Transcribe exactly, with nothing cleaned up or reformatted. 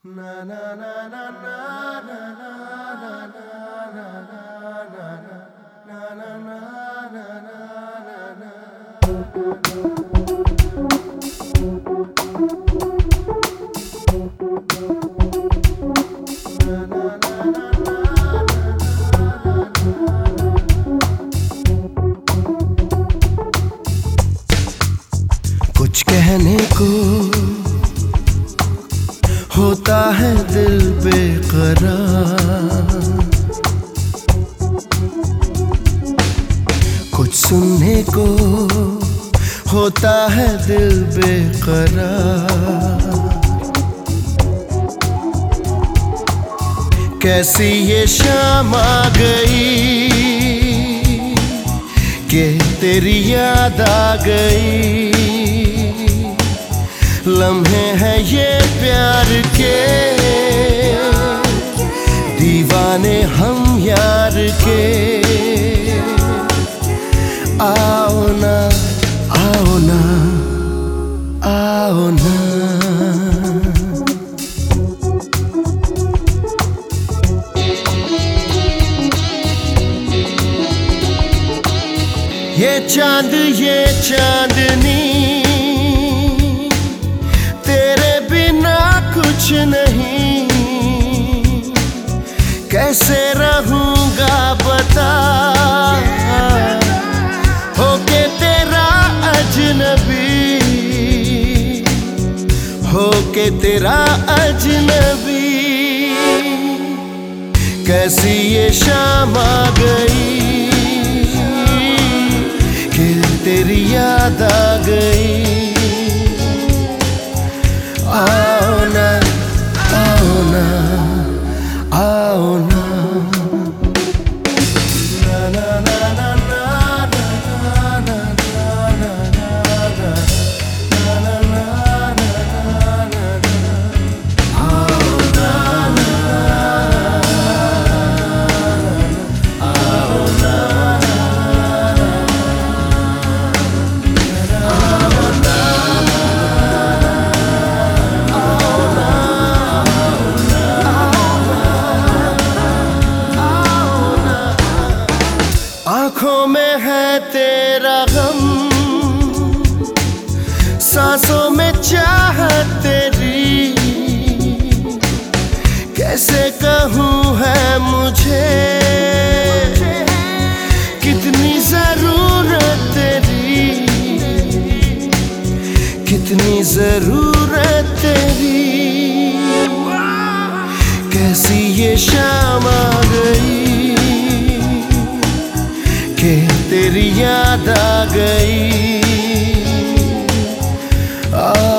कुछ कहने को होता है दिल बेकरार, कुछ सुनने को होता है दिल बेकरार। कैसी ये शाम आ गई कि तेरी याद आ गई। लम्हे हैं ये प्यार के, दीवाने हम यार के। आओ ना आओ ना आओ ना, ये चांद ये चांदनी तेरे बिना कुछ नहीं। कैसे रहूंगा बता होके तेरा अजनबी, होके तेरा अजनबी। कैसी ये शाम आ गई कि तेरी याद आ गई। आओ ना आओ ना आओ ना, आँखों में है तेरा गम, सांसों में चाहत तेरी। कैसे कहूँ है मुझे कितनी जरूरत तेरी, कितनी जरूरत तेरी। कैसी ये शाम आ गई कि तेरी याद आ गई। आ